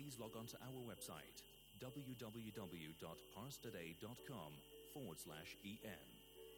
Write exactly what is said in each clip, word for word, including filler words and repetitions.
please log on to our website, www.parstoday.com forward slash en.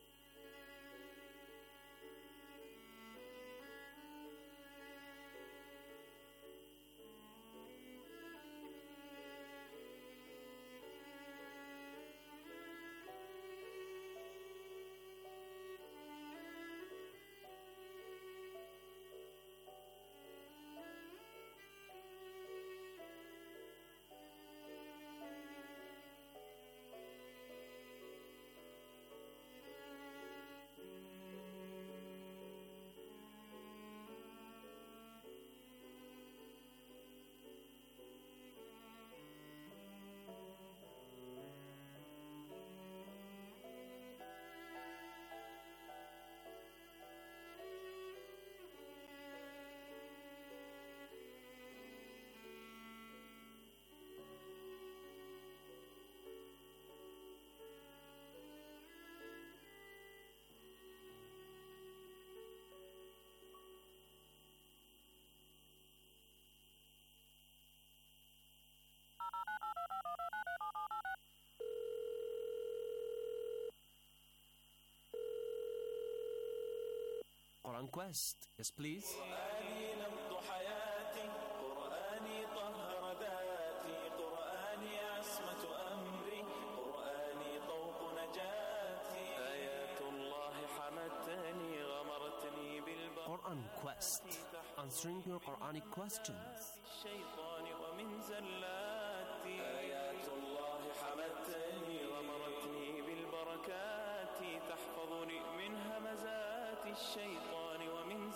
Quran Quest. Yes, please. قرآني نبض حياتي قرآني طهر ذاتي قرآني عصمة أمري قرآني طوق نجاتي آيات الله حمتني غمرتني بالبر Quran Quest. Answering your Quranic questions. الشيطان ومن زلاتي آيات الله حمتني غمرتني بالبركات تحفظني من همزات الشيطان ومن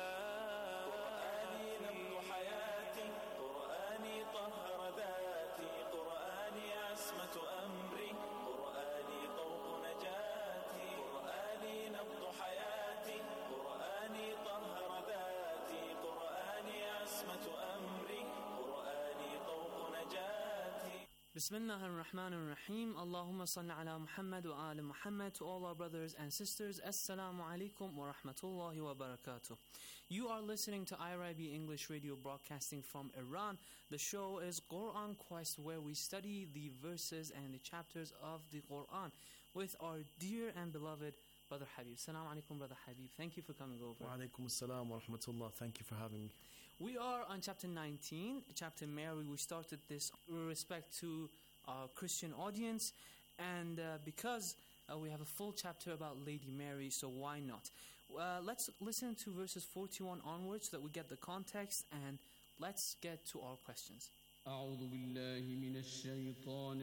زلات قرآني نبض حياتي قرآني طهر ذاتي قرآني عصمة أمري قرآني طوق نجاتي قرآني نبض حياتي قرآني طهر ذاتي قرآني عصمة أمري قرآني طوق نجاتي. Bismillah ar-Rahman ar-Rahim. Allahumma salli ala Muhammad wa ala Muhammad. To all our brothers and sisters, Assalamu alaikum wa rahmatullahi wa barakatuh. You are listening to I R I B English Radio broadcasting from Iran. The show is Quran Quest, where we study the verses and the chapters of the Quran with our dear and beloved Brother Habib. Assalamu alaikum, Brother Habib. Thank you for coming over. Wa alaikum assalam wa rahmatullah. Thank you for having me. We are on chapter nineteen, chapter Mary. We started this with respect to our Christian audience, and uh, because uh, we have a full chapter about Lady Mary, so why not? Uh, let's listen to verses forty-one onwards so that we get the context, and let's get to our questions. أعوذ بالله من الشيطان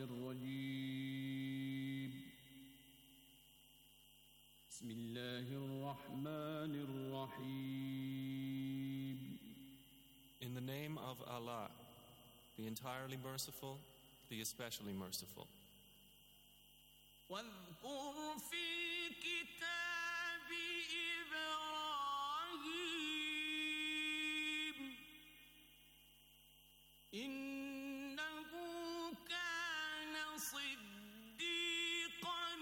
الرجيم بسم الله الرحمن الرحيم. In the name of Allah, the entirely merciful, the especially merciful. واذكر في كتاب إبراهيم إنه كان صديقا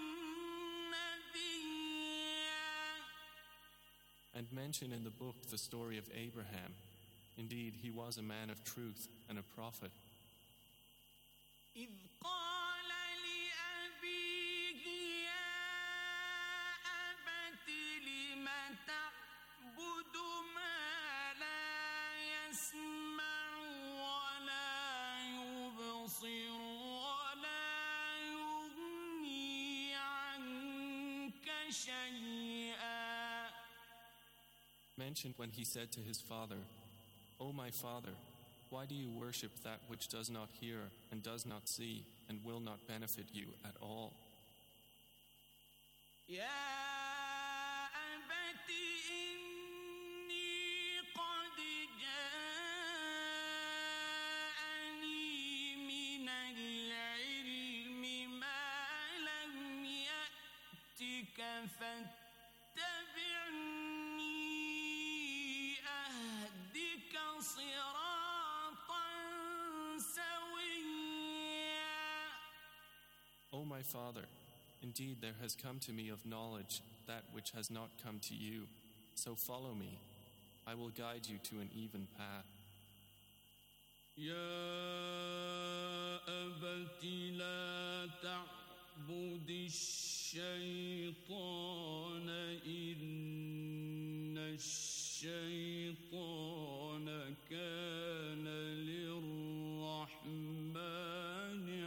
نبيا. And mention in the book the story of Abraham. Indeed, he was a man of truth and a prophet. إذ قال لأبيه يا أبت لم تعبد ما لا يسمع ولا يبصر ولا يغني عنك شيئا. Mentioned when he said to his father, O my father, why do you worship that which does not hear and does not see and will not benefit you at all? يا أبت إني قد جاءني من العلم ما لم يأتك فاتبعني أهدك صراطا سويا. O my father, indeed there has come to me of knowledge that which has not come to you. So follow me. I will guide you to an even path. يا أبت لا تعبد الشيطان إن الشيطان كان للرحمن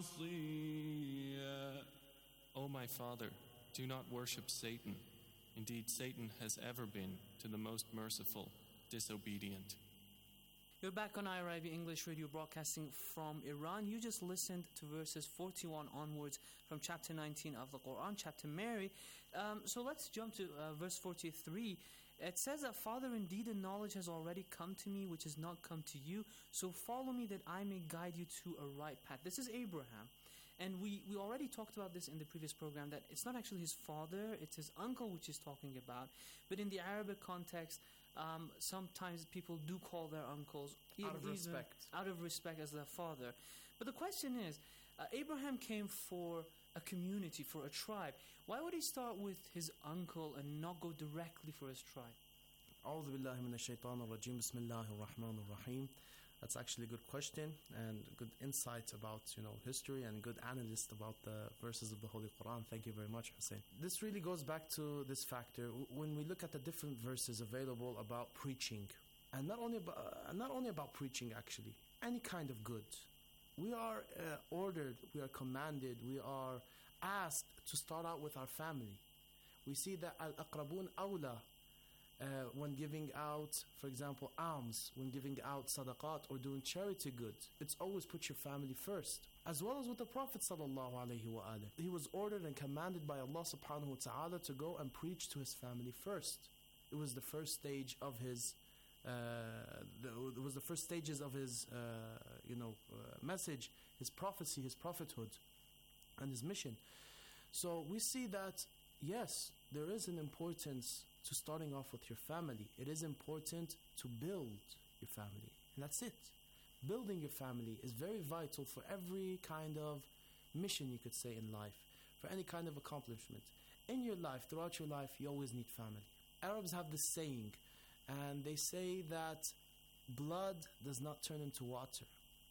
عصيا. O my father, do not worship Satan. Indeed, Satan has ever been, to the most merciful, disobedient. You're back on I R I B English Radio, broadcasting from Iran. You just listened to verses forty-one onwards from chapter nineteen of the Quran, chapter Mary. Um, so let's jump to uh, verse forty-three. It says that, Father, indeed a knowledge has already come to me which has not come to you. So follow me that I may guide you to a right path. This is Abraham. And we, we already talked about this in the previous program, that it's not actually his father, it's his uncle which he's talking about. But in the Arabic context, um, sometimes people do call their uncles Out of even respect. out of respect as their father. But the question is, uh, Abraham came for a community, for a tribe. Why would he start with his uncle and not go directly for his tribe? أعوذ بالله من الشيطان الرجيم بسم الله الرحمن الرحيم. That's actually a good question and good insight about, you know, history and good analyst about the verses of the Holy Quran. Thank you very much, Hussein. This really goes back to this factor. When we look at the different verses available about preaching, and not only about, uh, not only about preaching actually, any kind of good. We are uh, ordered, we are commanded, we are asked to start out with our family. We see that al-aqrabun awla, Uh, when giving out, for example, alms, when giving out sadaqat or doing charity goods, it's always put your family first. As well as with the Prophet sallallahu alaihi wasallam, he was ordered and commanded by Allah subhanahu wa ta'ala to go and preach to his family first. It was the first stage of his, uh, the, it was the first stages of his, uh, you know, uh, message, his prophecy, his prophethood, and his mission. So we see that yes, there is an importance to starting off with your family. It is important to build your family. And that's it. Building your family is very vital for every kind of mission, you could say, in life, for any kind of accomplishment. In your life, throughout your life, you always need family. Arabs have this saying, and they say that blood does not turn into water.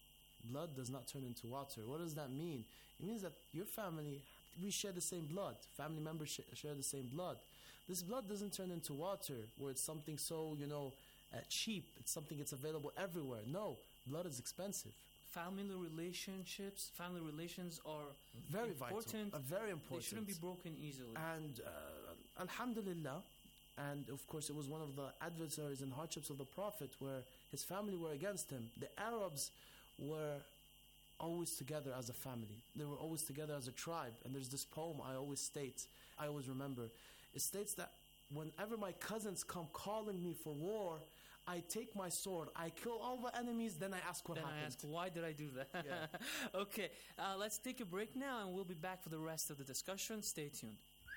Blood does not turn into water. What does that mean? It means that your family, we share the same blood. Family members sh- share the same blood. This blood doesn't turn into water where it's something so, you know, uh, cheap. It's something that's available everywhere. No, blood is expensive. Family relationships, family relations are Very important. vital. Uh, very important. They shouldn't be broken easily. And uh, alhamdulillah, and of course it was one of the adversaries and hardships of the Prophet where his family were against him. The Arabs were always together as a family. They were always together as a tribe. And there's this poem I always state, I always remember. It states that whenever my cousins come calling me for war, I take my sword, I kill all the enemies, then I ask what then happened. I ask, why did I do that? Yeah. Okay, uh, let's take a break now and we'll be back for the rest of the discussion. Stay tuned.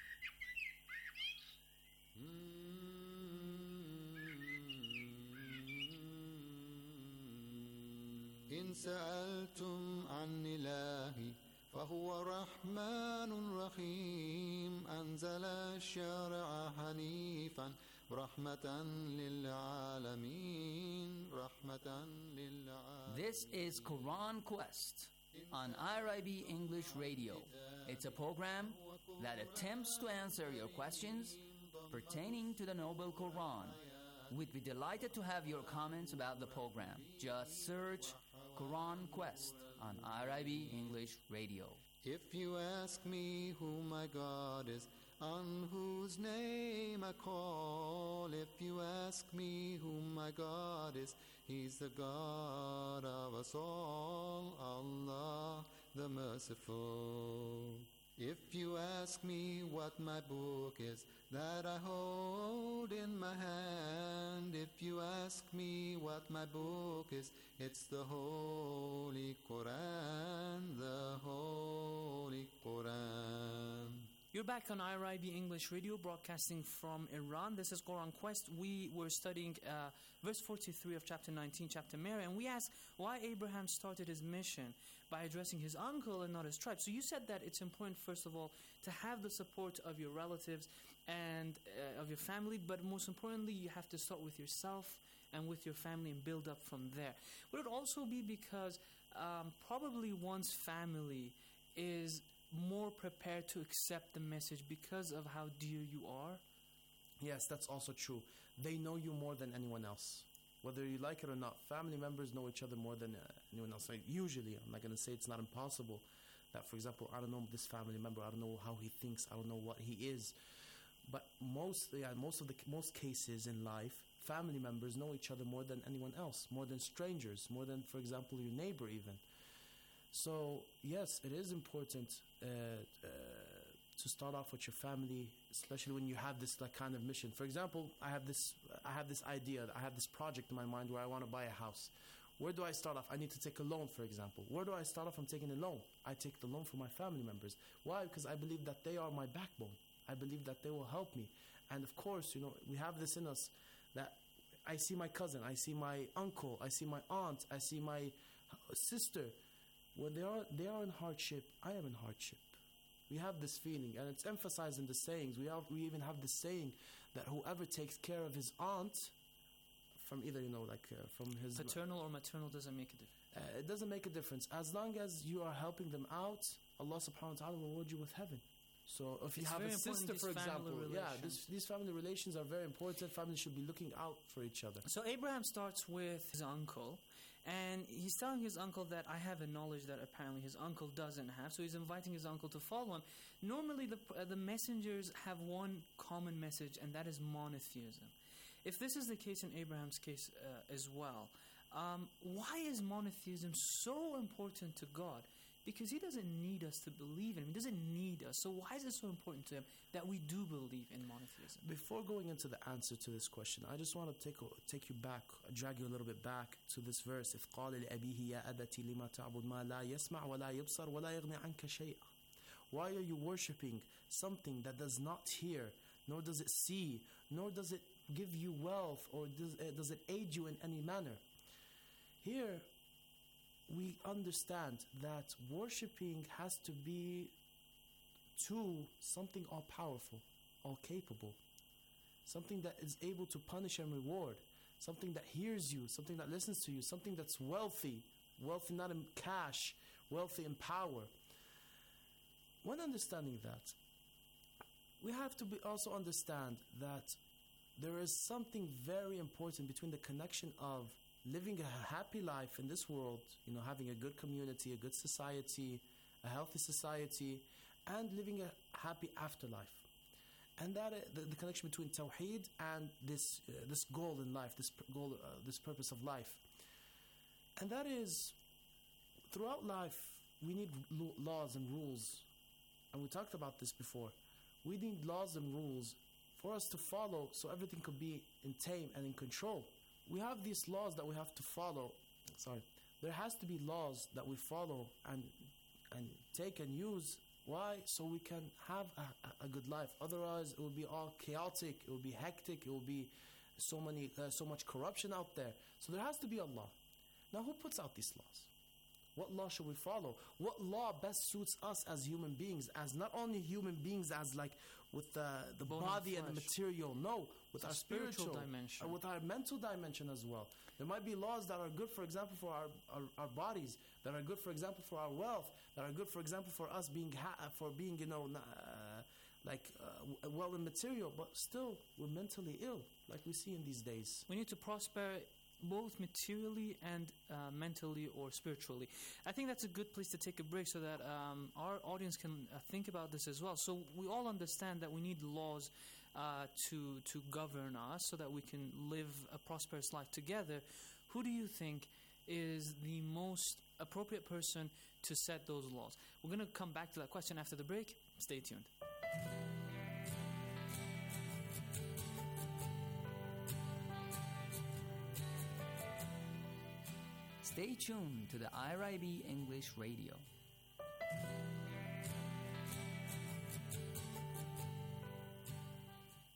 إن سألتم عن إلهي فهو رحمن رحيم أنزل الشرع حنيفا رحمة للعالمين رحمة للعالمين. This is Quran Quest on I R I B English Radio. It's a program that attempts to answer your questions pertaining to the Noble Quran. We'd be delighted to have your comments about the program. Just search Quran Quest on I R I B English Radio. If you ask me who my God is, on whose name I call, if you ask me who my God is, He's the God of us all, Allah the Merciful. If you ask me what my book is that I hold in my hand, if you ask me what my book is, it's the Holy Quran, the Holy Quran. You're back on I R I B English Radio, broadcasting from Iran. This is Quran Quest. We were studying uh, verse forty-three of chapter nineteen, chapter Mary, and we asked why Abraham started his mission by addressing his uncle and not his tribe. So you said that it's important, first of all, to have the support of your relatives and uh, of your family, but most importantly, you have to start with yourself and with your family and build up from there. Would it also be because um, probably one's family is more prepared to accept the message because of how dear you are? Yes, that's also true. They know you more than anyone else. Whether you like it or not, family members know each other more than uh, anyone else. Like usually, I'm not going to say it's not impossible that, for example, I don't know this family member, I don't know how he thinks, I don't know what he is. But most, yeah, most of the most cases in life, family members know each other more than anyone else, more than strangers, more than, for example, your neighbor even. So, yes, it is important uh, uh, to start off with your family, especially when you have this like kind of mission. For example, I have this I have this idea, I have this project in my mind where I want to buy a house. Where do I start off? I need to take a loan, for example. Where do I start off? I'm taking a loan. I take the loan for my family members. Why? Because I believe that they are my backbone. I believe that they will help me. And of course, you know, we have this in us that I see my cousin, I see my uncle, I see my aunt, I see my sister. When they are they are in hardship, I am in hardship. We have this feeling, and it's emphasized in the sayings. We have, we even have the saying that whoever takes care of his aunt, from either, you know, like uh, from his... Paternal or maternal doesn't make a difference. Uh, it doesn't make a difference. As long as you are helping them out, Allah subhanahu wa ta'ala will reward you with heaven. So if you It's have very a important, sister, these for family example, yeah, relations. this, these family relations are very important. Families should be looking out for each other. So Abraham starts with his uncle, and he's telling his uncle that I have a knowledge that apparently his uncle doesn't have. So he's inviting his uncle to follow him. Normally, the uh, the messengers have one common message, and that is monotheism. If this is the case in Abraham's case uh, as well, um, why is monotheism so important to God? Because He doesn't need us to believe in Him. He doesn't need us. So why is it so important to Him that we do believe in monotheism? Before going into the answer to this question, I just want to take take you back, drag you a little bit back to this verse. إِذْ قَالَ لِأَبِيهِ يَا أَبَتِ لِمَا تَعْبُدْ مَا لَا يَسْمَعْ وَلَا يُبْصَرْ وَلَا يَغْنِي عَنْكَ شَيْئًا. Why are you worshipping something that does not hear, nor does it see, nor does it give you wealth, or does, uh, does it aid you in any manner? Here, we understand that worshipping has to be to something all-powerful, all-capable, something that is able to punish and reward, something that hears you, something that listens to you, something that's wealthy, wealthy not in cash, wealthy in power. When understanding that, we have to be also understand that there is something very important between the connection of living a happy life in this world, you know, having a good community, a good society, a healthy society, and living a happy afterlife. And that uh, the, the connection between Tawheed and this uh, this goal in life, this pr- goal, uh, this purpose of life. And that is, throughout life, we need lo- laws and rules. And we talked about this before. We need laws and rules for us to follow so everything could be in tame and in control. We have these laws that we have to follow. Sorry. There has to be laws that we follow and and take and use. Why? So we can have a, a good life. Otherwise, it will be all chaotic. It will be hectic. It will be so many, uh, so much corruption out there. So there has to be a law. Now, who puts out these laws? What law should we follow? What law best suits us as human beings? As not only human beings, as like with the, the body and, and the material. No, with it's our spiritual, spiritual dimension. Uh, with our mental dimension as well. There might be laws that are good, for example, for our, our, our bodies, that are good, for example, for our wealth, that are good, for example, for us being, ha- for being, you know, uh, like uh, well in material, but still we're mentally ill, like we see in these days. We need to prosper both materially and uh, mentally or spiritually. I think that's a good place to take a break so that um, our audience can uh, think about this as well. So we all understand that we need laws uh, to to govern us so that we can live a prosperous life together. Who do you think is the most appropriate person to set those laws? We're going to come back to that question after the break. Stay tuned. Stay tuned to the I R I B English Radio.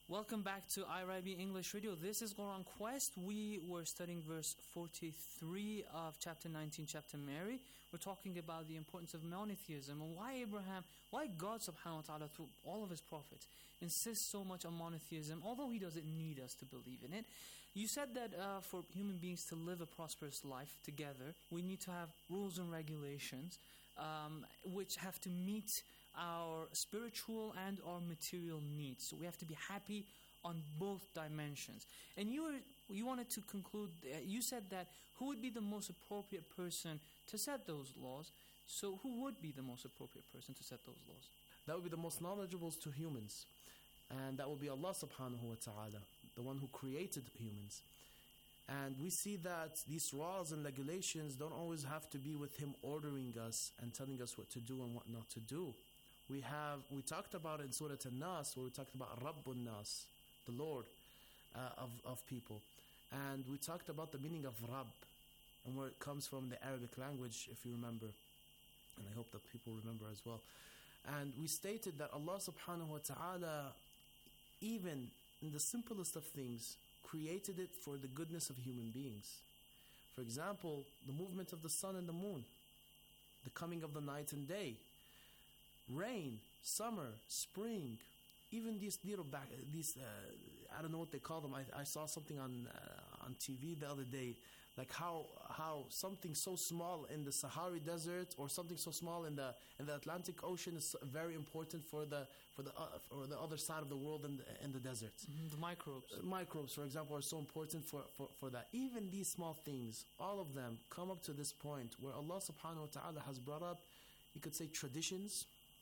Welcome back to I R I B English Radio. This is Quran Quest. We were studying verse forty-three of chapter nineteen, chapter Mary. We're talking about the importance of monotheism and why Abraham, why God subhanahu wa ta'ala through all of his prophets insists so much on monotheism, although he doesn't need us to believe in it. You said that uh, for human beings to live a prosperous life together, we need to have rules and regulations um, which have to meet our spiritual and our material needs. So we have to be happy on both dimensions. And you were, you wanted to conclude, uh, you said that who would be the most appropriate person to set those laws? So who would be the most appropriate person to set those laws? That would be the most knowledgeable to humans. And that will be Allah subhanahu wa ta'ala, the one who created humans. And we see that these laws and regulations don't always have to be with Him ordering us and telling us what to do and what not to do. We have, we talked about in Surah An-Nas, where we talked about Rabbun Nas, the Lord uh, of, of people. And we talked about the meaning of Rabb, and where it comes from the Arabic language, if you remember. And I hope that people remember as well. And we stated that Allah subhanahu wa ta'ala, even in the simplest of things, created it for the goodness of human beings. For example, the movement of the sun and the moon, the coming of the night and day, rain, summer, spring, even these little back, these uh, I don't know what they call them. I, I saw something on uh, on T V the other day, like how how something so small in the Sahara Desert or something so small in the in the Atlantic Ocean is very important for the for the uh, for the other side of the world in the, in the desert. Mm-hmm. The microbes, uh, microbes, for example, are so important for, for for that. Even these small things, all of them come up to this point where Allah Subhanahu wa Taala has brought up, you could say, traditions.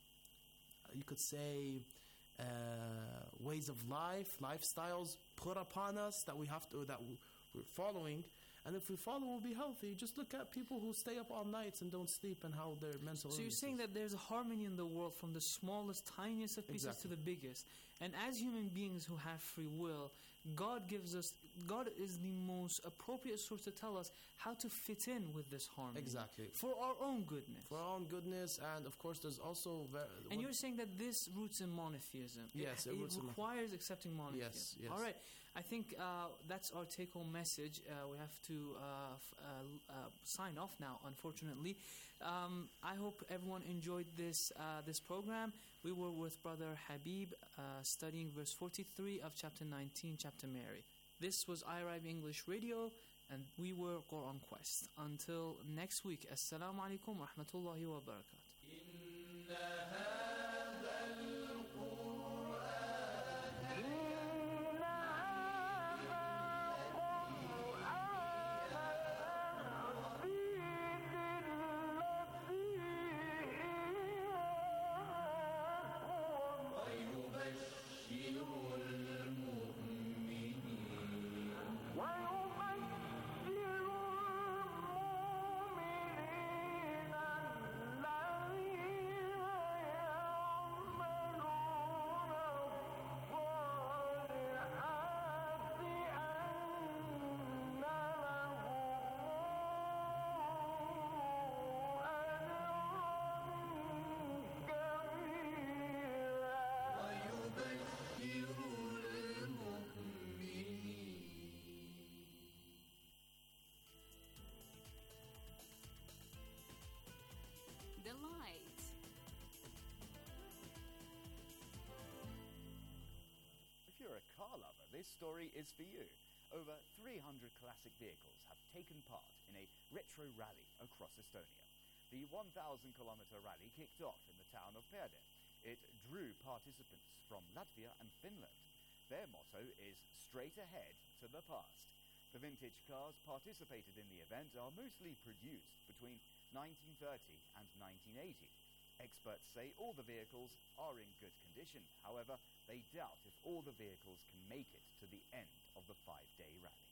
You could say uh, ways of life, lifestyles put upon us that we have to, that we're following. And if we follow, we'll be healthy. Just look at people who stay up all nights and don't sleep and how their mental So you're illnesses. saying that there's a harmony in the world from the smallest, tiniest of pieces Exactly. to the biggest. And as human beings who have free will, God gives us, God is the most appropriate source to tell us how to fit in with this harmony. Exactly. For our own goodness. For our own goodness, and of course there's also... Ver- And you're saying that this roots in monotheism. Yes, it it, roots it in requires accepting monotheism. Yes, yes. All right. I think uh, that's our take-home message. Uh, we have to uh, f- uh, uh, sign off now, unfortunately. Um, I hope everyone enjoyed this uh, this program. We were with Brother Habib uh, studying verse forty-three of chapter nineteen, chapter Mary. This was I R I B English Radio, and we were Quran Quest. Until next week, Assalamu alaikum wa rahmatullahi wa barakatuh. The light. If you're a car lover, this story is for you. Over three hundred classic vehicles have taken part in a retro rally across Estonia. The one thousand kilometer rally kicked off in the town of Perde. It drew participants from Latvia and Finland. Their motto is straight ahead to the past. The vintage cars participated in the event are mostly produced between nineteen thirty and nineteen eighty. Experts say all the vehicles are in good condition. However, they doubt if all the vehicles can make it to the end of the five-day rally.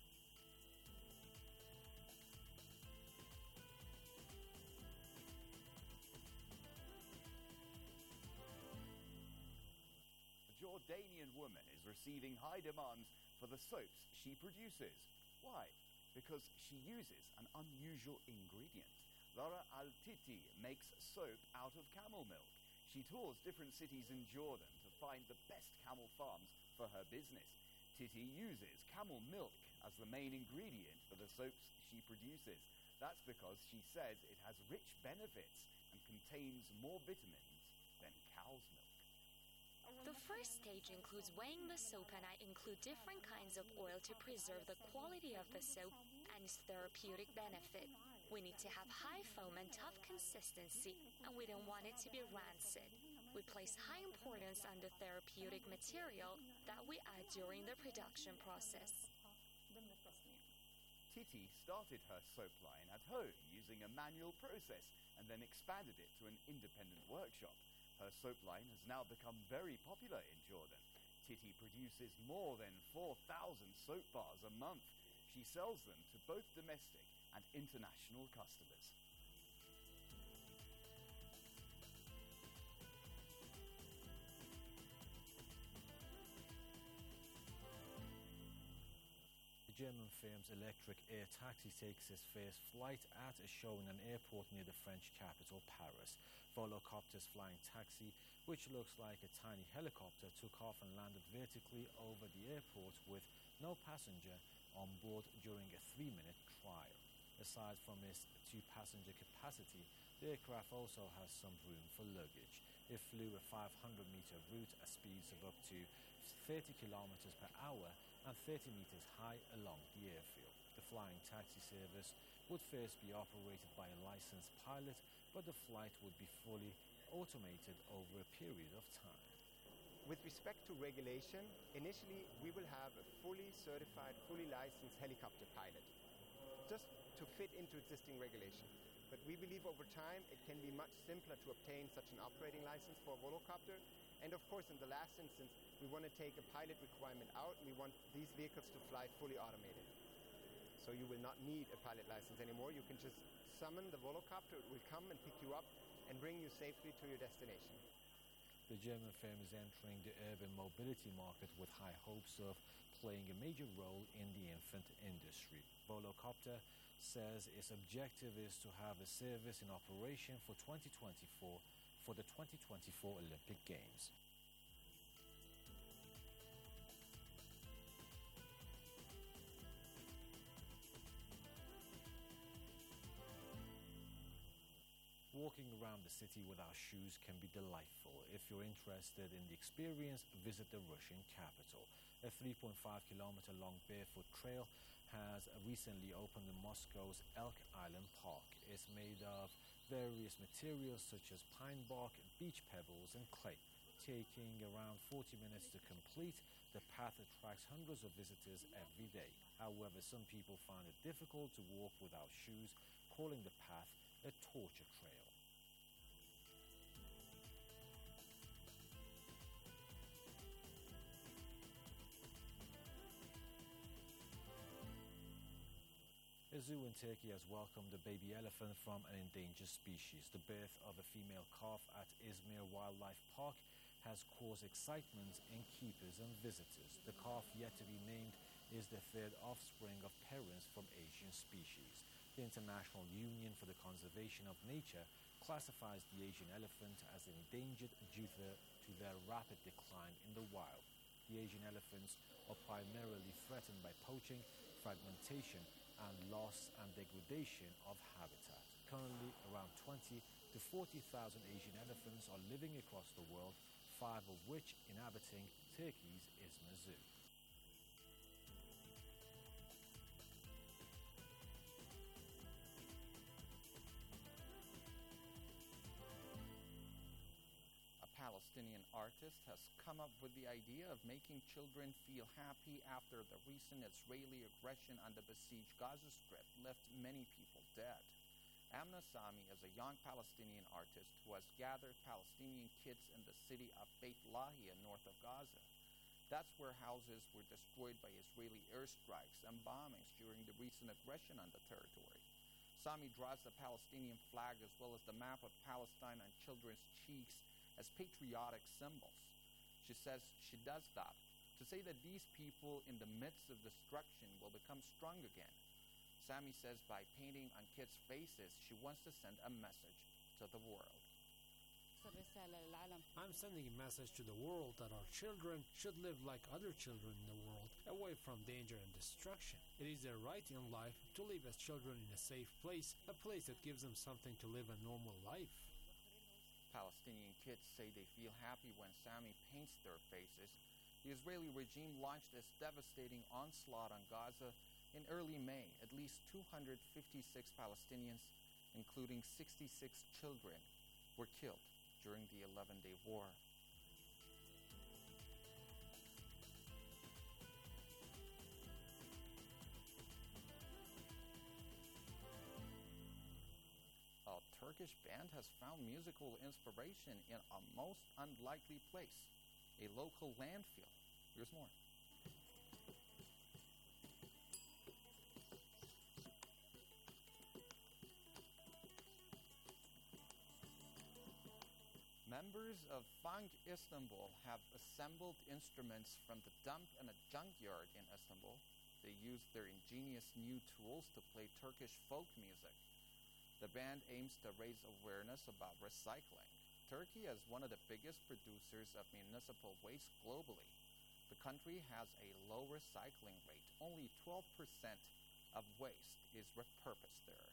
A Jordanian woman is receiving high demands for the soaps she produces. Why? Because she uses an unusual ingredient. Lara Al-Titi makes soap out of camel milk. She tours different cities in Jordan to find the best camel farms for her business. Titi uses camel milk as the main ingredient for the soaps she produces. That's because she says it has rich benefits and contains more vitamins than cow's milk. The first stage includes weighing the soap, and I include different kinds of oil to preserve the quality of the soap and its therapeutic benefit. We need to have high foam and tough consistency, and we don't want it to be rancid. We place high importance on the therapeutic material that we add during the production process. Titi started her soap line at home using a manual process and then expanded it to an independent workshop. Her soap line has now become very popular in Jordan. Titi produces more than four thousand soap bars a month. She sells them to both domestic and international customers. The German firm's electric air taxi takes its first flight at a show in an airport near the French capital, Paris. Volocopter's flying taxi, which looks like a tiny helicopter, took off and landed vertically over the airport with no passenger on board during a three-minute trial. Aside from its two-passenger capacity, the aircraft also has some room for luggage. It flew a five hundred meter route at speeds of up to thirty kilometers per hour and thirty meters high along the airfield. The flying taxi service would first be operated by a licensed pilot, but the flight would be fully automated over a period of time. With respect to regulation, initially we will have a fully certified, fully licensed helicopter pilot, just to fit into existing regulation. But we believe over time it can be much simpler to obtain such an operating license for a volocopter. And of course, in the last instance, we want to take a pilot requirement out, and we want these vehicles to fly fully automated. So you will not need a pilot license anymore. You can just summon the volocopter, it will come and pick you up and bring you safely to your destination. The German firm is entering the urban mobility market with high hopes of playing a major role in the infant industry. Volocopter says its objective is to have a service in operation for twenty twenty-four for the twenty twenty-four Olympic Games. Walking around the city without shoes can be delightful. If you're interested in the experience, visit the Russian capital. A three point five kilometer long barefoot trail has recently opened in Moscow's Elk Island Park. It's made of various materials such as pine bark, beach pebbles, and clay. Taking around forty minutes to complete, the path attracts hundreds of visitors every day. However, some people find it difficult to walk without shoes, calling the path a torture trail. A zoo in Turkey has welcomed a baby elephant from an endangered species. The birth of a female calf at Izmir Wildlife Park has caused excitement in keepers and visitors. The calf, yet to be named, is the third offspring of parents from Asian species. The International Union for the Conservation of Nature classifies the Asian elephant as endangered due to, to their rapid decline in the wild. The Asian elephants are primarily threatened by poaching, fragmentation, and loss and degradation of habitat. Currently, around twenty to forty thousand Asian elephants are living across the world, five of which inhabiting Turkey's Izmir Zoo. Palestinian artist has come up with the idea of making children feel happy after the recent Israeli aggression on the besieged Gaza Strip left many people dead. Amna Sami is a young Palestinian artist who has gathered Palestinian kids in the city of Beit Lahia north of Gaza. That's where houses were destroyed by Israeli airstrikes and bombings during the recent aggression on the territory. Sami draws the Palestinian flag as well as the map of Palestine on children's cheeks as patriotic symbols. She says she does that to say that these people in the midst of destruction will become strong again. Sami says by painting on kids' faces, she wants to send a message to the world. أوصل رسالة للعالم. I'm sending a message to the world that our children should live like other children in the world, away from danger and destruction. It is their right in life to live as children in a safe place, a place that gives them something to live a normal life. Palestinian kids say they feel happy when Sami paints their faces. The Israeli regime launched its devastating onslaught on Gaza in early May. At least two hundred fifty-six Palestinians, including sixty-six children, were killed during the eleven-day war. A Turkish band has found musical inspiration in a most unlikely place, a local landfill. Here's more. Members of Funk Istanbul have assembled instruments from the dump and a junkyard in Istanbul. They use their ingenious new tools to play Turkish folk music. The band aims to raise awareness about recycling. Turkey is one of the biggest producers of municipal waste globally. The country has a low recycling rate. Only twelve percent of waste is repurposed there.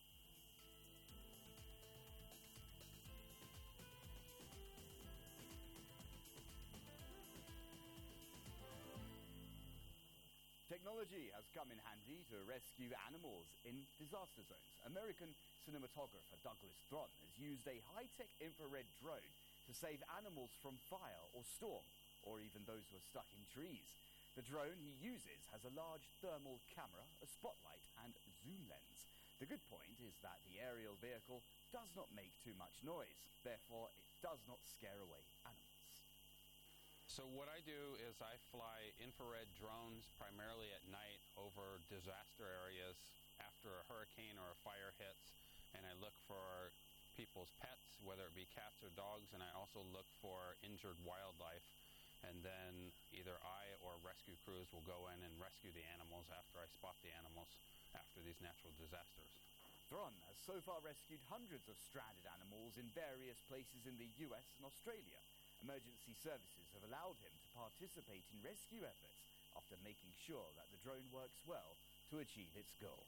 Technology has come in handy to rescue animals in disaster zones. American cinematographer Douglas Thron has used a high-tech infrared drone to save animals from fire or storm, or even those who are stuck in trees. The drone he uses has a large thermal camera, a spotlight, and zoom lens. The good point is that the aerial vehicle does not make too much noise. Therefore, it does not scare away animals. So what I do is I fly infrared drones primarily at night over disaster areas after a hurricane or a fire hits, and I look for people's pets, whether it be cats or dogs, and I also look for injured wildlife, and then either I or rescue crews will go in and rescue the animals after I spot the animals after these natural disasters. Thron has so far rescued hundreds of stranded animals in various places in the U S and Australia. Emergency services have allowed him to participate in rescue efforts after making sure that the drone works well to achieve its goal.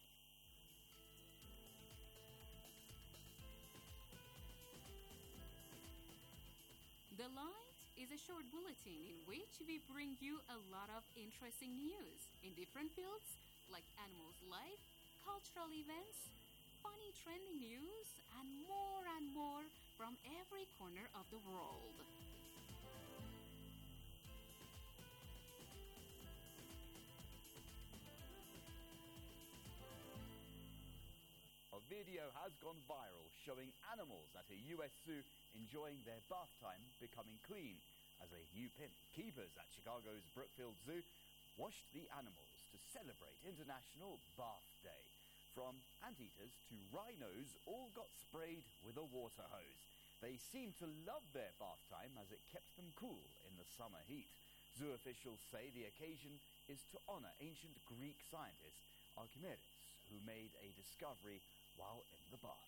The Light is a short bulletin in which we bring you a lot of interesting news in different fields like animals' life, cultural events, funny trending news, and more and more from every corner of the world. A video has gone viral showing animals at a U S zoo enjoying their bath time becoming clean as a new pin. Keepers at Chicago's Brookfield Zoo washed the animals to celebrate International Bath Day. From anteaters to rhinos all got sprayed with a water hose. They seemed to love their bath time as it kept them cool in the summer heat. Zoo officials say the occasion is to honor ancient Greek scientist Archimedes, who made a discovery while in the bath.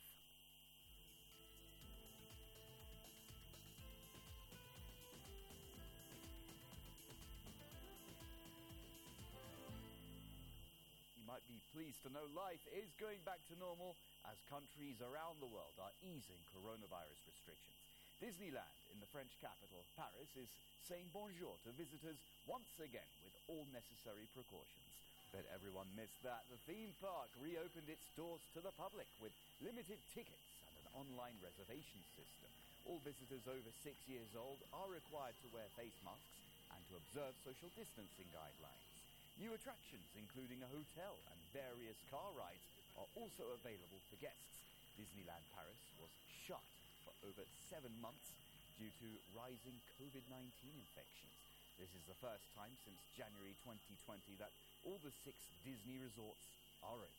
You might be pleased to know life is going back to normal as countries around the world are easing coronavirus restrictions. Disneyland in the French capital, Paris, is saying bonjour to visitors once again with all necessary precautions. Bet everyone missed that. The theme park reopened its doors to the public with limited tickets and an online reservation system. All visitors over six years old are required to wear face masks and to observe social distancing guidelines. New attractions, including a hotel and various car rides, are also available for guests. Disneyland Paris was shut for over seven months due to rising COVID nineteen infections. This is the first time since January twenty twenty that all the six Disney resorts are open.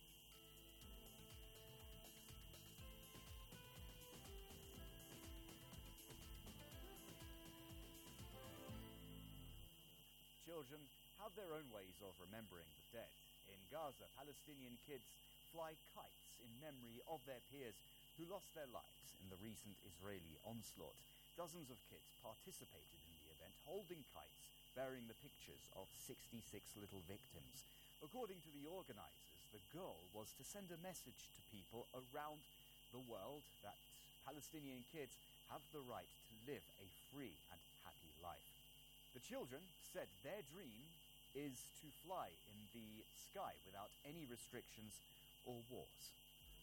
Children have their own ways of remembering the dead. In Gaza, Palestinian kids fly kites in memory of their peers who lost their lives in the recent Israeli onslaught. Dozens of kids participated in the event, holding kites bearing the pictures of sixty-six little victims. According to the organizers, the goal was to send a message to people around the world that Palestinian kids have the right to live a free and happy life. The children said their dream is to fly in the sky without any restrictions or wars.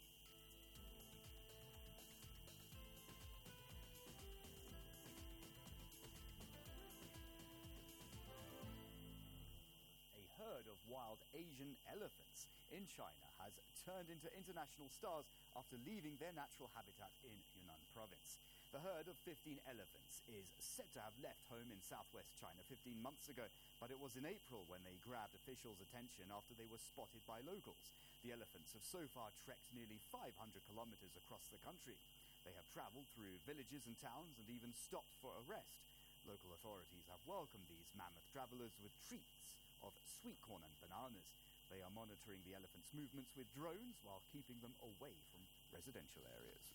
A herd of wild Asian elephants in China has turned into international stars after leaving their natural habitat in Yunnan province. The herd of fifteen elephants is said to have left home in southwest China fifteen months ago, but it was in April when they grabbed officials' attention after they were spotted by locals. The elephants have so far trekked nearly five hundred kilometers across the country. They have traveled through villages and towns and even stopped for a rest. Local authorities have welcomed these mammoth travelers with treats of sweet corn and bananas. They are monitoring the elephants' movements with drones while keeping them away from residential areas.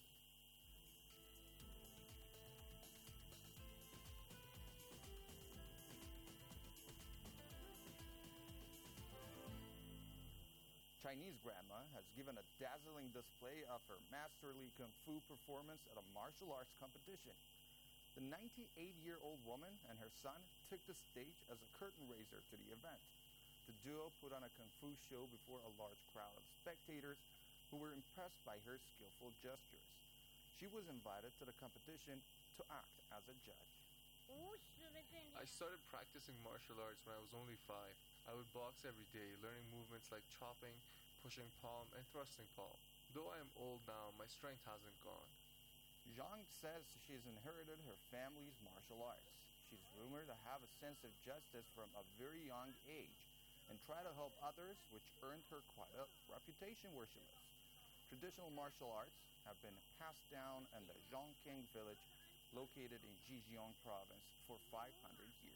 Chinese grandma has given a dazzling display of her masterly kung fu performance at a martial arts competition. The ninety-eight-year-old woman and her son took the stage as a curtain raiser to the event. The duo put on a kung fu show before a large crowd of spectators who were impressed by her skillful gestures. She was invited to the competition to act as a judge. I started practicing martial arts when I was only five. I would box every day, learning movements like chopping, pushing palm, and thrusting palm. Though I am old now, my strength hasn't gone. Zhang says she's inherited her family's martial arts. She's rumored to have a sense of justice from a very young age and try to help others, which earned her quite a reputation where she lives. Traditional martial arts have been passed down in the Zhongking village located in Zhejiang province for five hundred years.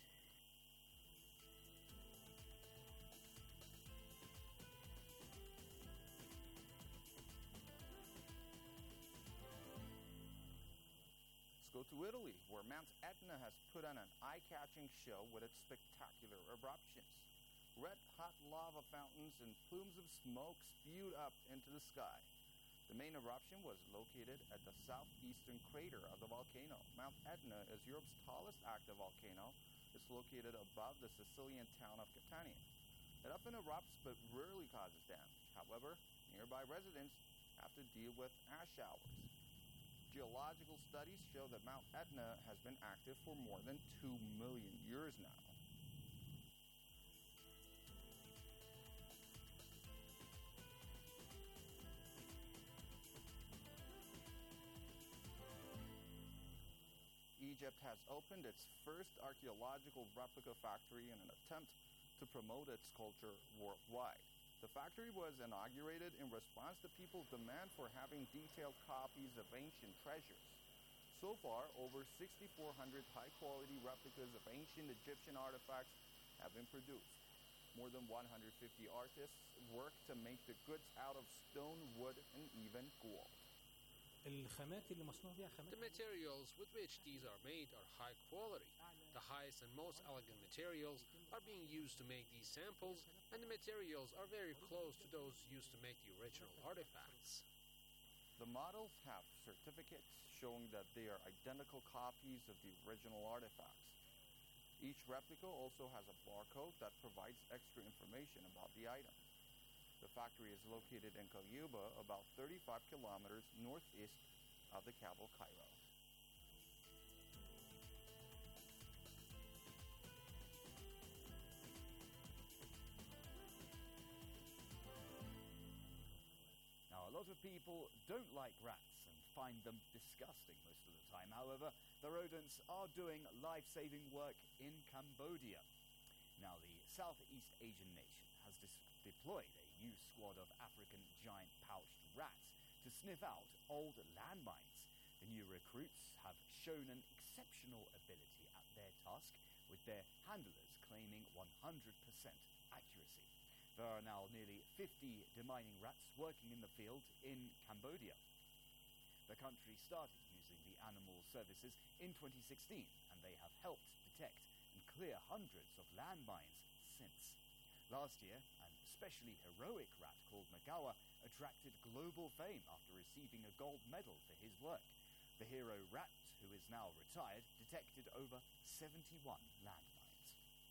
Let's go to Italy, where Mount Etna has put on an eye-catching show with its spectacular eruptions. Red-hot lava fountains and plumes of smoke spewed up into the sky. The main eruption was located at the southeastern crater of the volcano. Mount Etna is Europe's tallest active volcano. It's located above the Sicilian town of Catania. It often erupts but rarely causes damage. However, nearby residents have to deal with ash showers. Geological studies show that Mount Etna has been active for more than two million years now. Egypt has opened its first archaeological replica factory in an attempt to promote its culture worldwide. The factory was inaugurated in response to people's demand for having detailed copies of ancient treasures. So far, over sixty-four hundred high-quality replicas of ancient Egyptian artifacts have been produced. More than one hundred fifty artists work to make the goods out of stone, wood, and even gold. The materials with which these are made are high quality. The highest and most elegant materials are being used to make these samples, and the materials are very close to those used to make the original artifacts. The models have certificates showing that they are identical copies of the original artifacts. Each replica also has a barcode that provides extra information about the item. The factory is located in Qayyuba, about thirty-five kilometers northeast of the capital Cairo. Now, a lot of people don't like rats and find them disgusting most of the time. However, the rodents are doing life-saving work in Cambodia. Now, the Southeast Asian nation has dis- deployed a new squad of African giant pouched rats to sniff out old landmines. The new recruits have shown an exceptional ability at their task, with their handlers claiming one hundred percent accuracy. There are now nearly fifty demining rats working in the field in Cambodia. The country started using the animal services in twenty sixteen, and they have helped detect and clear hundreds of landmines since. Last year, an especially heroic rat called Magawa attracted global fame after receiving a gold medal for his work. The hero rat, who is now retired, detected over seventy-one landmines.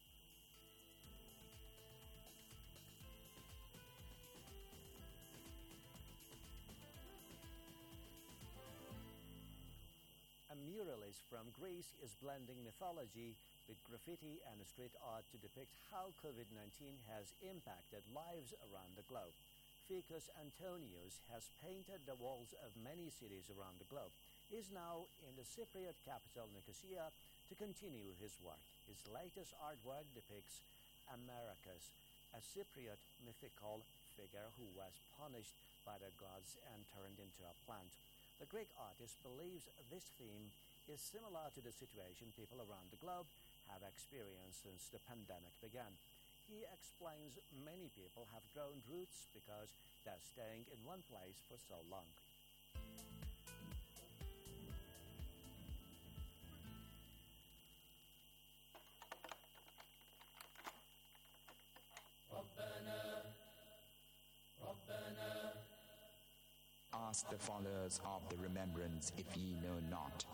A muralist from Greece is blending mythology with graffiti and street art to depict how COVID nineteen has impacted lives around the globe. Ficus Antonios has painted the walls of many cities around the globe. He is now in the Cypriot capital Nicosia to continue his work. His latest artwork depicts Americus, a Cypriot mythical figure who was punished by the gods and turned into a plant. The Greek artist believes this theme is similar to the situation people around the globe have experienced since the pandemic began. He explains many people have grown roots because they're staying in one place for so long. Ask the followers of the remembrance if ye know not.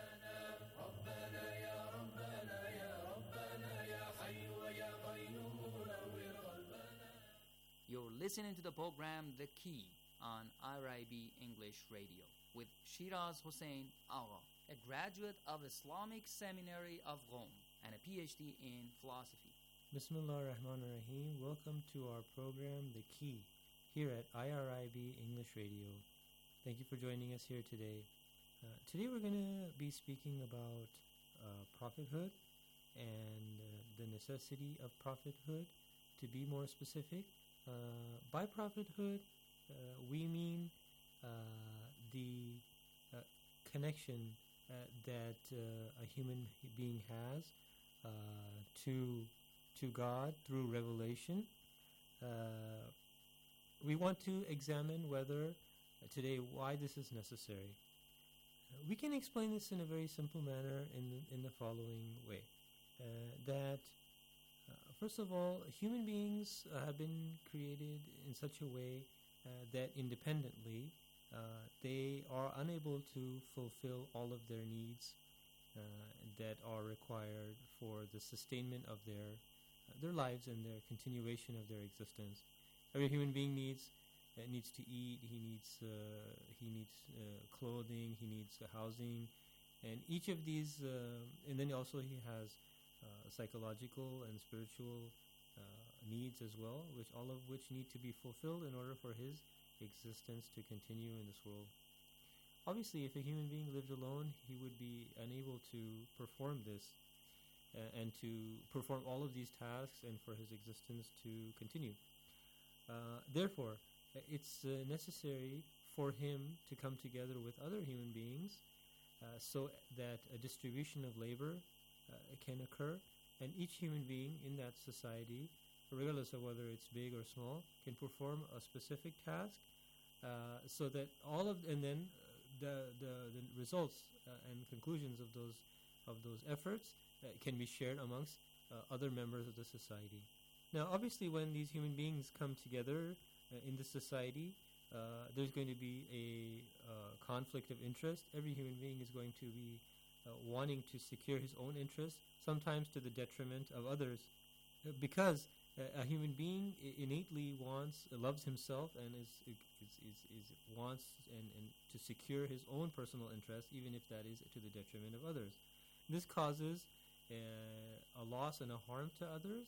You're listening to the program The Key on R I B English Radio with Shiraz Hussein Agha, a graduate of Islamic Seminary of Rome and a P H D in philosophy. Bismillah ar-Rahman ar-Rahim. Welcome to our program The Key here at I R I B English Radio. Thank you for joining us here today. Uh, today we're going to be speaking about uh, prophethood and uh, the necessity of prophethood. To be more specific, uh, by prophethood, uh, we mean uh, the uh, connection uh, that uh, a human being has uh, to to God through revelation. Uh, we want to examine whether uh, today why this is necessary. Uh, we can explain this in a very simple manner in the, in the following way: uh, that uh, first of all, human beings uh, have been created in such a way uh, that independently uh, they are unable to fulfill all of their needs uh, that are required for the sustainment of their uh, their lives and their continuation of their existence. Every human being needs uh, needs to eat. He needs uh, he needs uh, clothing. He needs uh, housing, and each of these, uh, and then also he has uh, psychological and spiritual uh, needs as well, which all of which need to be fulfilled in order for his existence to continue in this world. Obviously, if a human being lived alone, he would be unable to perform this uh, and to perform all of these tasks and for his existence to continue. Uh, therefore, it's uh, necessary for him to come together with other human beings uh, so that a distribution of labor uh, can occur, and each human being in that society, regardless of whether it's big or small, can perform a specific task uh, so that all of, and then uh, the, the, the results uh, and conclusions of those, of those efforts uh, can be shared amongst uh, other members of the society. Now, obviously, when these human beings come together uh, in the society, uh, there's going to be a uh, conflict of interest. Every human being is going to be uh, wanting to secure his own interests, sometimes to the detriment of others, uh, because uh, a human being I- innately wants, uh, loves himself, and is, is, is, is wants and, and to secure his own personal interests, even if that is to the detriment of others. This causes uh, a loss and a harm to others.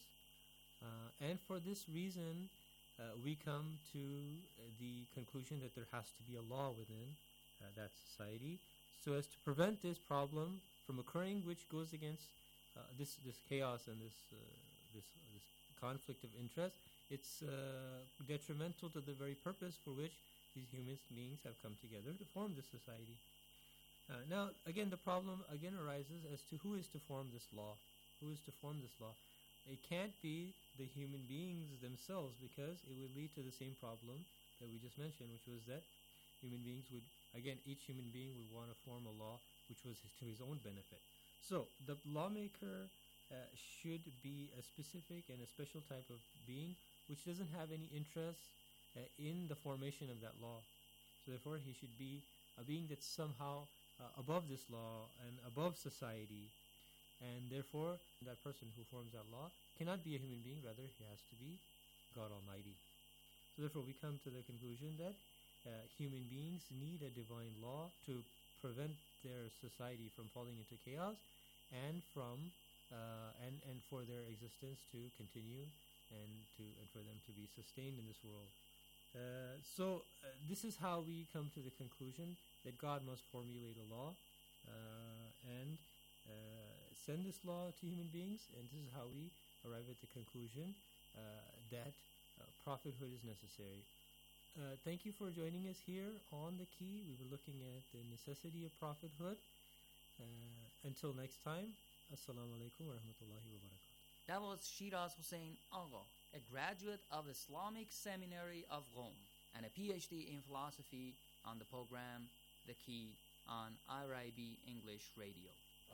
Uh, and for this reason, uh, we come to uh, the conclusion that there has to be a law within uh, that society, so as to prevent this problem from occurring, which goes against uh, this this chaos and this uh, this this conflict of interest. It's uh, detrimental to the very purpose for which these human beings have come together to form this society. Uh, now, again, the problem again arises as to who is to form this law. Who is to form this law? It can't be the human beings themselves, because it would lead to the same problem that we just mentioned, which was that human beings would again, each human being would want to form a law which was his, to his own benefit. So the lawmaker uh, should be a specific and a special type of being which doesn't have any interest uh, in the formation of that law. So therefore, he should be a being that's somehow uh, above this law and above society, and therefore that person who forms that law cannot be a human being, rather he has to be God Almighty. So therefore we come to the conclusion that uh, human beings need a divine law to prevent their society from falling into chaos and from uh, and, and for their existence to continue and to and for them to be sustained in this world. Uh, so uh, this is how we come to the conclusion that God must formulate a law uh, and uh, send this law to human beings, and this is how we arrive at the conclusion uh, that uh, prophethood is necessary. Uh, thank you for joining us here on The Key. We were looking at the necessity of prophethood. Uh, until next time, Assalamu alaikum wa rahmatullahi wa barakatuh. That was Shiraz Hussain Agha, a graduate of Islamic Seminary of Rome and a P H D in philosophy, on the program The Key on I R I B English Radio.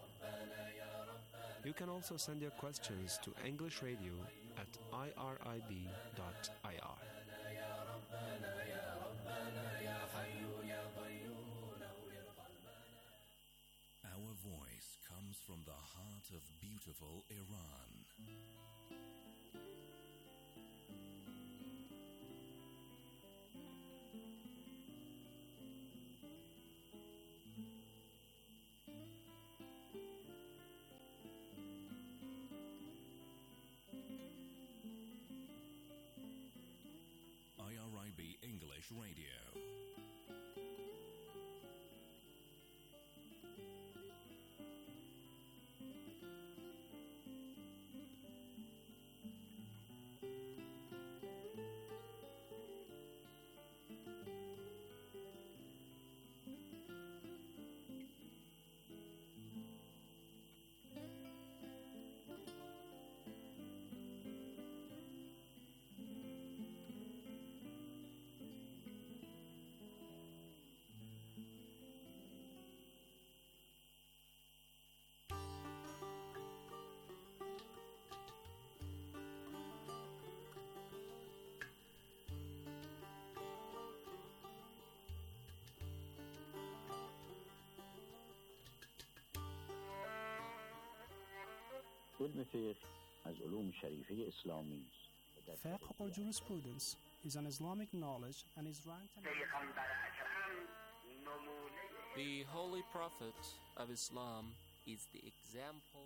You can also send your questions to English Radio at I R I B dot I R. Our voice comes from the heart of beautiful Iran. I R I B English Radio. علم فقه از علوم شریفه اسلامی است. Fiqh or jurisprudence is an Islamic knowledge and is ranked an The Holy Prophet of Islam is the example.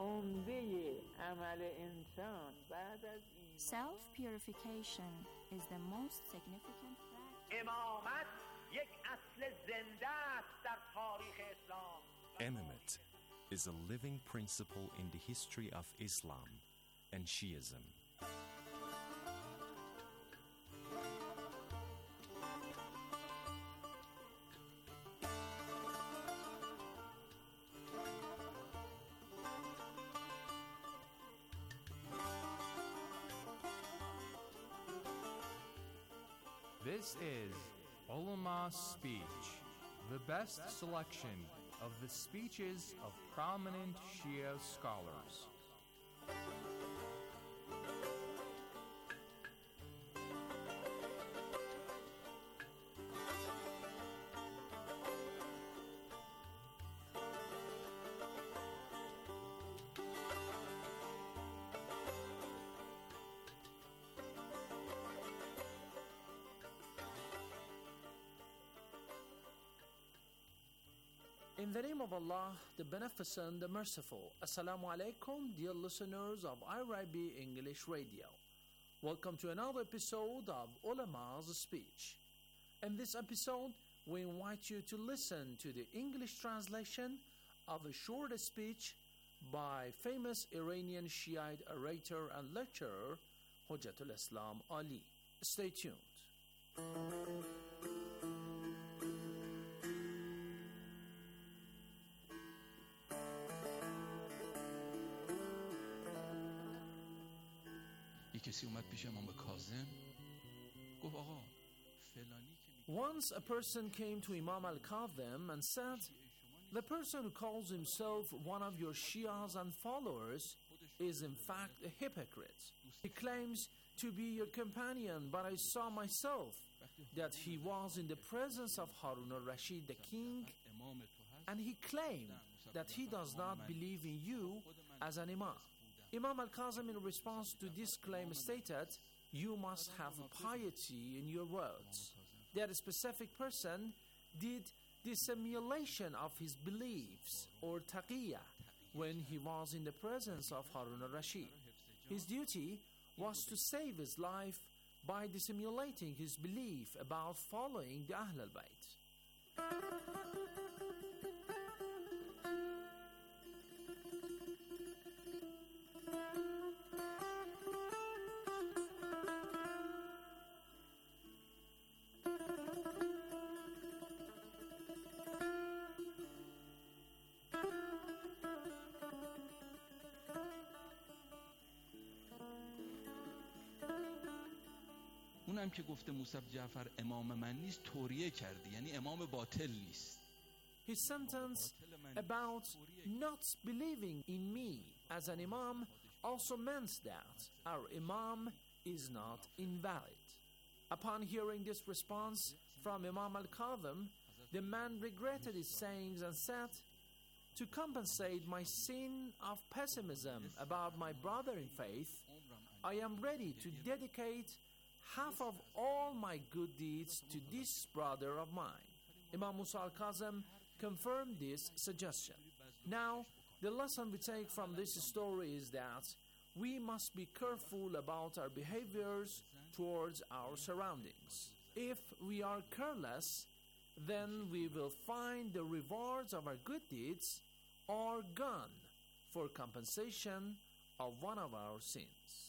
Self-purification is the most significant practice. امامت یک اصل زنده است در تاریخ اسلام. Imamate is a living principle in the history of Islam and Shiism. This is Ulama Speech, the best selection of the speeches of prominent Shia scholars. In the name of Allah, the Beneficent, the Merciful. Assalamu alaikum, dear listeners of I R I B English Radio. Welcome to another episode of Ulama's Speech. In this episode, we invite you to listen to the English translation of a short speech by famous Iranian Shiite orator and lecturer, Hujjatul Islam Ali. Stay tuned. کسی اومد پیش امام کاظم گفت آقا فلانی که Once a person came to Imam al-Kadhim and said, "The person who calls himself one of your Shias and followers is in fact a hypocrite. He claims to be your companion, but I saw myself that he was in the presence of Harun al-Rashid, the king, and he claimed that he does not believe in you as an imam." Imam al-Kadhim, in response to this claim, stated, "You must have piety in your words." That specific person did dissimulation of his beliefs, or taqiyya, when he was in the presence of Harun al-Rashid. His duty was to save his life by dissimulating his belief about following the Ahl al-Bayt. اونم که گفته موسی جعفر امام من نیست توریه کرده، یعنی امام باطل نیست. His sentence about not believing in me as an imam also meant that our imam is not invalid. Upon hearing this response from Imam al-Kadhim, the man regretted his sayings and said, "To compensate my sin of pessimism about my brother in faith, I am ready to dedicate half of all my good deeds to this brother of mine." Imam Musa al-Kadhim confirmed this suggestion. Now, the lesson we take from this story is that we must be careful about our behaviors towards our surroundings. If we are careless, then we will find the rewards of our good deeds are gone for compensation of one of our sins.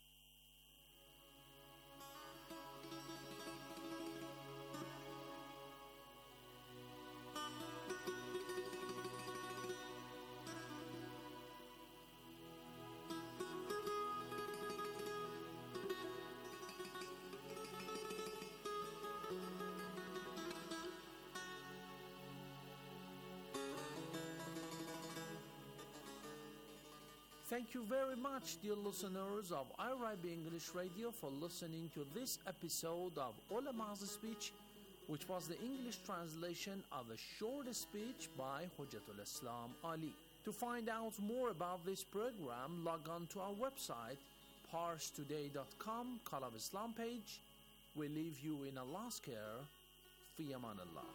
Thank you very much, dear listeners of I R I B English Radio, for listening to this episode of Ulama's Speech, which was the English translation of a short speech by Hujjatul Islam Ali. To find out more about this program, log on to our website, pars today dot com, Call of Islam page. We leave you in Allah's care. Fi aman Allah.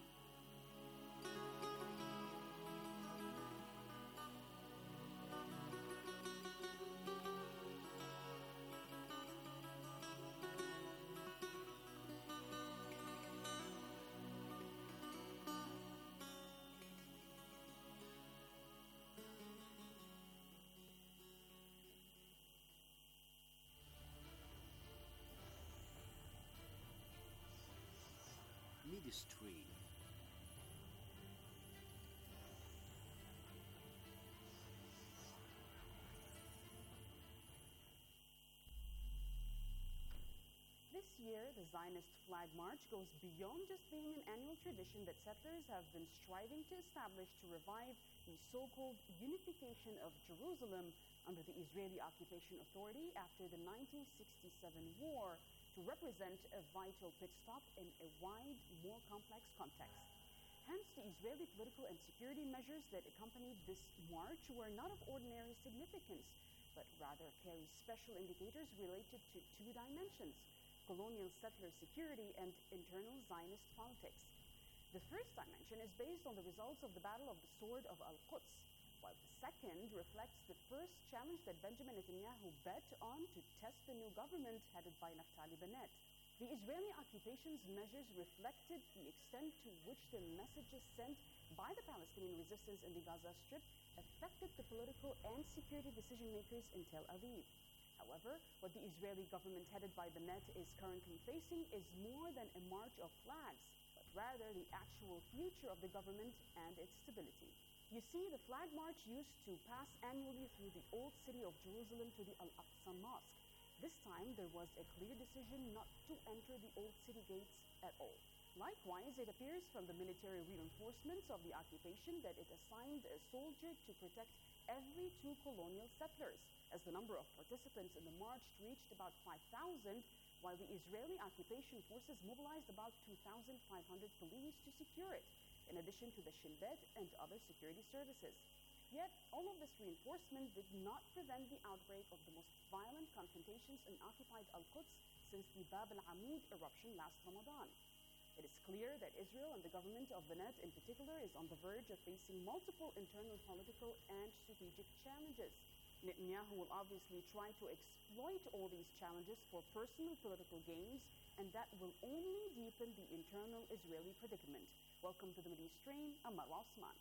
Midstream. This year, the Zionist Flag March goes beyond just being an annual tradition that settlers have been striving to establish to revive the so-called unification of Jerusalem under the Israeli Occupation Authority after the nineteen sixty-seven war, to represent a vital pit stop in a wide, more complex context. Hence, the Israeli political and security measures that accompanied this march were not of ordinary significance, but rather carry special indicators related to two dimensions: colonial settler security and internal Zionist politics. The first dimension is based on the results of the Battle of the Sword of Al-Quds, while the second reflects the first challenge that Benjamin Netanyahu bet on to test the new government headed by Naftali Bennett. The Israeli occupation's measures reflected the extent to which the messages sent by the Palestinian resistance in the Gaza Strip affected the political and security decision-makers in Tel Aviv. However, what the Israeli government headed by Bennett is currently facing is more than a march of flags, but rather the actual future of the government and its stability. You see, the flag march used to pass annually through the old city of Jerusalem to the Al-Aqsa Mosque. This time, there was a clear decision not to enter the old city gates at all. Likewise, it appears from the military reinforcements of the occupation that it assigned a soldier to protect every two colonial settlers, as the number of participants in the march reached about five thousand, while the Israeli occupation forces mobilized about two thousand five hundred police to secure it, in addition to the Shin Bet and other security services. Yet, all of this reinforcement did not prevent the outbreak of the most violent confrontations in occupied Al-Quds since the Bab al-Amud eruption last Ramadan. It is clear that Israel and the government of the Net in particular is on the verge of facing multiple internal political and strategic challenges. Netanyahu will obviously try to exploit all these challenges for personal political gains, and that will only deepen the internal Israeli predicament. Welcome to the Middle East Stream. I'm Marwa Osman.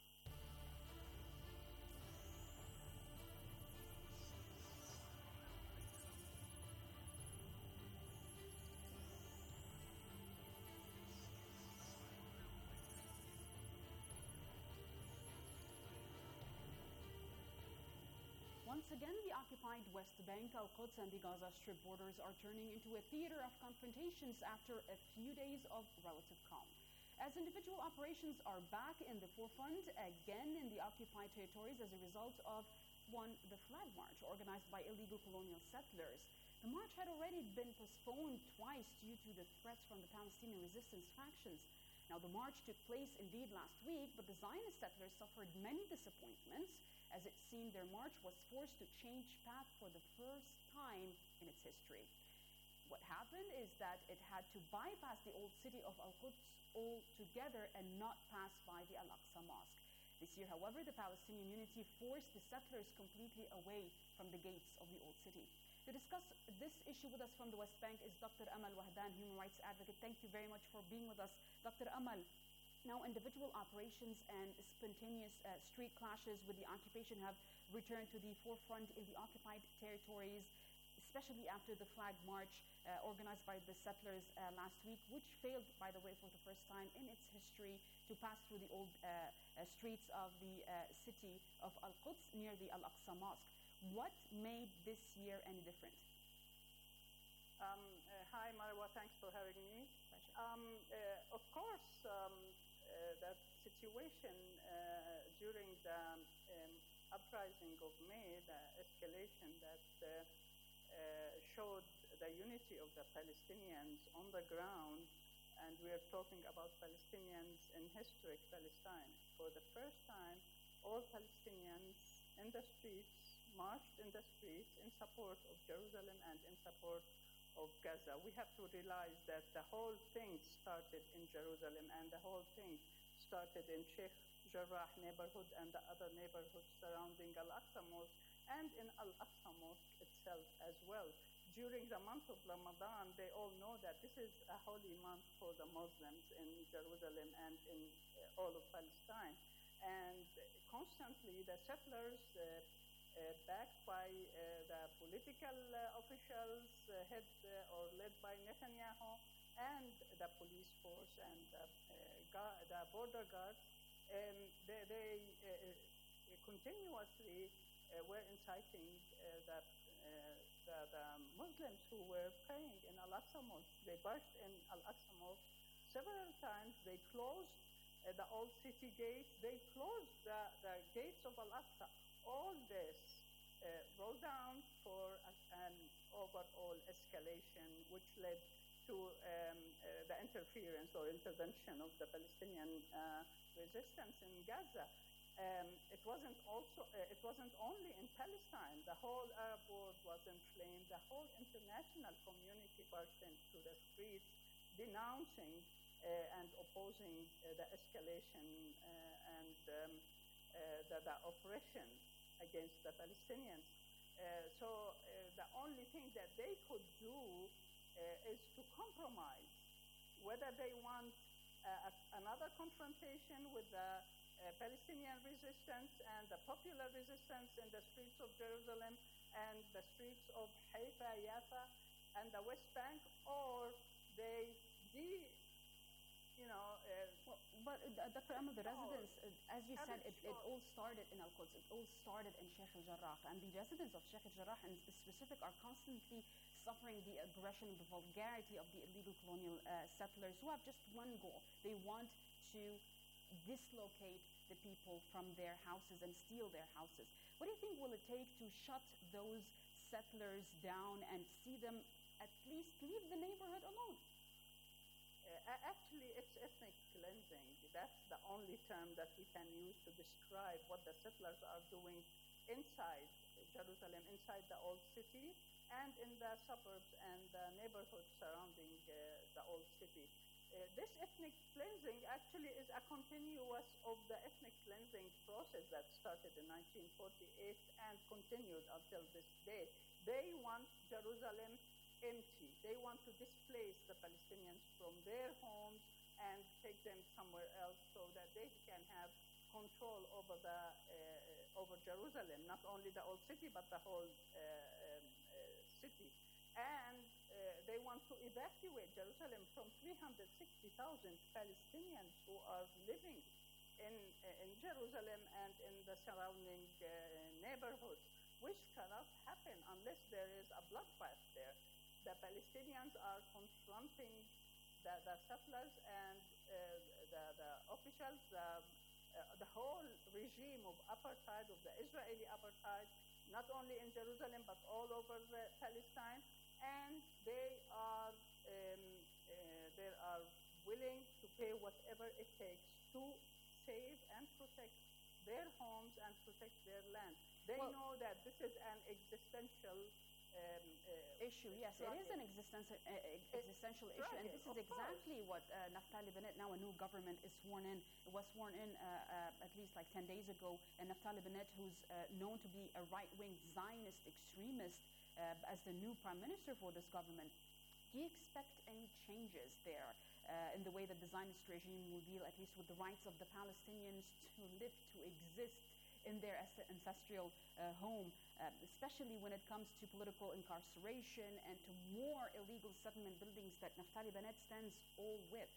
Once again, the occupied West Bank, Al-Quds, and the Gaza Strip borders are turning into a theater of confrontations after a few days of relative calm. As individual operations are back in the forefront again in the occupied territories as a result of, one, the Flag March organized by illegal colonial settlers. The march had already been postponed twice due to the threats from the Palestinian resistance factions. Now, the march took place indeed last week, but the Zionist settlers suffered many disappointments, as it seemed their march was forced to change path for the first time in its history. What happened is that it had to bypass the old city of Al-Quds altogether and not pass by the Al-Aqsa Mosque. This year, however, the Palestinian Unity forced the settlers completely away from the gates of the old city. To discuss this issue with us from the West Bank is Doctor Amal Wahdan, human rights advocate. Thank you very much for being with us. Doctor Amal, now individual operations and spontaneous uh, street clashes with the occupation have returned to the forefront in the occupied territories, especially after the Flag March uh, organized by the settlers uh, last week, which failed, by the way, for the first time in its history to pass through the old uh, uh, streets of the uh, city of Al-Quds near the Al-Aqsa Mosque. What made this year any different? Um, uh, hi, Marwa. Thanks for having me. Um, uh, of course, um, uh, that situation uh, during the um, uprising of May, the escalation that uh, uh, showed the unity of the Palestinians on the ground, and we are talking about Palestinians in historic Palestine. For the first time, all Palestinians in the streets marched in the streets in support of Jerusalem and in support of Gaza. We have to realize that the whole thing started in Jerusalem, and the whole thing started in Sheikh Jarrah neighborhood and the other neighborhoods surrounding Al-Aqsa Mosque, and in Al-Aqsa Mosque itself as well. During the month of Ramadan, they all know that this is a holy month for the Muslims in Jerusalem and in uh, all of Palestine. And constantly the settlers, uh, uh, backed by uh, the political uh, officials, uh, head uh, or led by Netanyahu, and the police force and the, uh, gu- the border guards, um, they, they uh, continuously uh, were inciting uh, the, uh, the, the Muslims who were praying in Al-Aqsa Mosque. They burst in Al-Aqsa Mosque several times. They closed uh, the old city gates. They closed the, the gates of Al-Aqsa. All this uh, rolled down for a, an overall escalation, which led to um, uh, the interference or intervention of the Palestinian uh, resistance in Gaza. Um, it wasn't also. Uh, it wasn't only in Palestine. The whole Arab world was inflamed. The whole international community burst into the streets, denouncing uh, and opposing uh, the escalation uh, and um, uh, the, the oppression against the Palestinians. Uh, so uh, the only thing that they could do uh, is to compromise, whether they want uh, another confrontation with the uh, Palestinian resistance and the popular resistance in the streets of Jerusalem and the streets of Haifa, Jaffa, and the West Bank, or they de You know, uh, well, but uh, Doctor Amal, the residents, uh, as you said, it, it all started in Al-Quds. It all started in Sheikh al-Jarrah, and the residents of Sheikh al-Jarrah in specific are constantly suffering the aggression and the vulgarity of the illegal colonial uh, settlers who have just one goal. They want to dislocate the people from their houses and steal their houses. What do you think will it take to shut those settlers down and see them at least leave the neighborhood alone? Uh, actually, it's ethnic cleansing. That's the only term that we can use to describe what the settlers are doing inside Jerusalem, inside the old city, and in the suburbs and the neighborhoods surrounding uh, the old city. Uh, this ethnic cleansing actually is a continuous of the ethnic cleansing process that started in nineteen forty-eight and continued until this day. They want Jerusalem empty. They want to displace the Palestinians from their homes and take them somewhere else so that they can have control over the uh, over Jerusalem, not only the old city but the whole uh, um, uh, city. And uh, they want to evacuate Jerusalem from three hundred sixty thousand Palestinians who are living in uh, in Jerusalem and in the surrounding uh, neighborhoods, which cannot happen unless there is a bloodbath there. The Palestinians are confronting the, the settlers and uh, the, the officials, the, uh, the whole regime of apartheid, of the Israeli apartheid, not only in Jerusalem but all over uh, Palestine, and they are um, uh, they are willing to pay whatever it takes to save and protect their homes and protect their land. They well, know that this is an existential Um, uh, issue. Yes, struggle. It is an existential, uh, existential issue, struggle, and this is exactly course. what uh, Naftali Bennett, now a new government, is sworn in. It was sworn in uh, uh, at least like ten days ago, and Naftali Bennett, who's uh, known to be a right-wing Zionist extremist, uh, as the new prime minister for this government. Do you expect any changes there uh, in the way that the Zionist regime will deal, at least with the rights of the Palestinians to live, to exist in their ancestral uh, home, uh, especially when it comes to political incarceration and to more illegal settlement buildings that Naftali Bennett stands all with?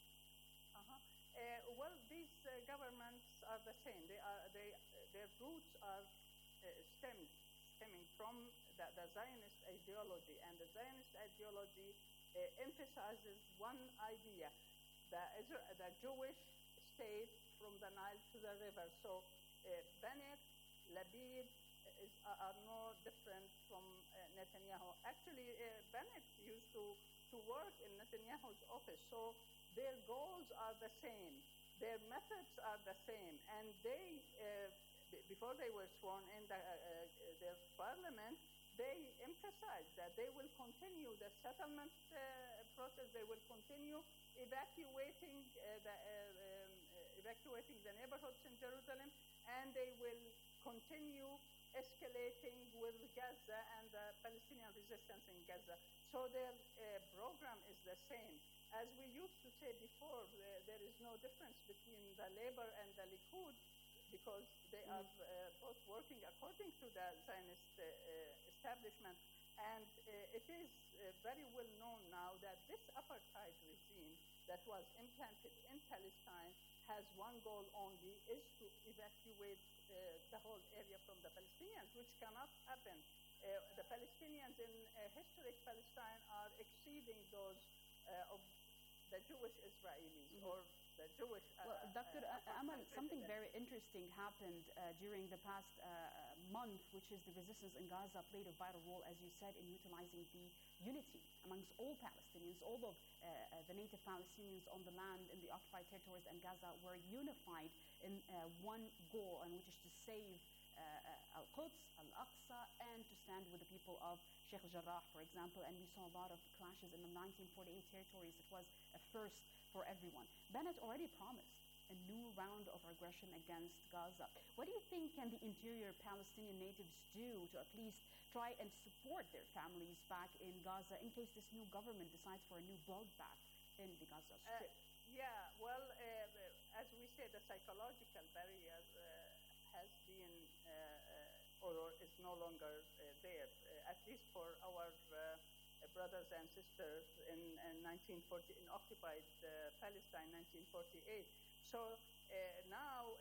Uh-huh. Uh, well, these uh, governments are the same. They are, they, their roots are uh, stemmed, stemming from the, the Zionist ideology, and the Zionist ideology uh, emphasizes one idea, the, the Jewish state from the Nile to the river. So Uh, Bennett, Lapid uh, is, uh, are no different from uh, Netanyahu. Actually, uh, Bennett used to, to work in Netanyahu's office, so their goals are the same, their methods are the same, and they, uh, b- before they were sworn in the, uh, uh, their parliament, they emphasized that they will continue the settlement uh, process, they will continue evacuating uh, the uh, um, uh, evacuating the neighborhoods in Jerusalem, and they will continue escalating with Gaza and the Palestinian resistance in Gaza. So their uh, program is the same. As we used to say before, uh, there is no difference between the Labour and the Likud because they mm. are uh, both working according to the Zionist uh, uh, establishment. And uh, it is uh, very well known now that this apartheid regime that was implanted in Palestine has one goal only, is to evacuate uh, the whole area from the Palestinians, which cannot happen. Uh, the Palestinians in uh, historic Palestine are exceeding those uh, of the Jewish Israelis mm-hmm. or the Jewish... Uh, well, Doctor Uh, Amal, something very interesting happened uh, during the past uh, month, which is the resistance in Gaza played a vital role, as you said, in utilizing the unity amongst all Palestinians. All of uh, uh, the native Palestinians on the land in the occupied territories and Gaza were unified in uh, one goal, and which is to save uh, uh, Al-Quds, Al-Aqsa, and to stand with the people of Sheikh Jarrah, for example. And we saw a lot of clashes in the nineteen forty-eight territories. It was a first for everyone. Bennett already promised a new round of aggression against Gaza. What do you think can the interior Palestinian natives do to at least try and support their families back in Gaza in case this new government decides for a new bloodbath in the Gaza Strip? Uh, yeah, well, uh, as we say, the psychological barrier uh, has been uh, uh, or is no longer uh, there, uh, at least for our uh, brothers and sisters in, in nineteen forty in occupied uh, Palestine, nineteen forty-eight. So uh, now